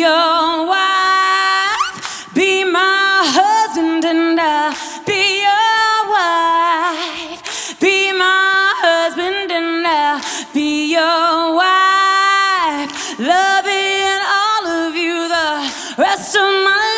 your wife, be my husband, and I'll be your wife. Be my husband, and I'll be your wife. Loving all of you the rest of my life.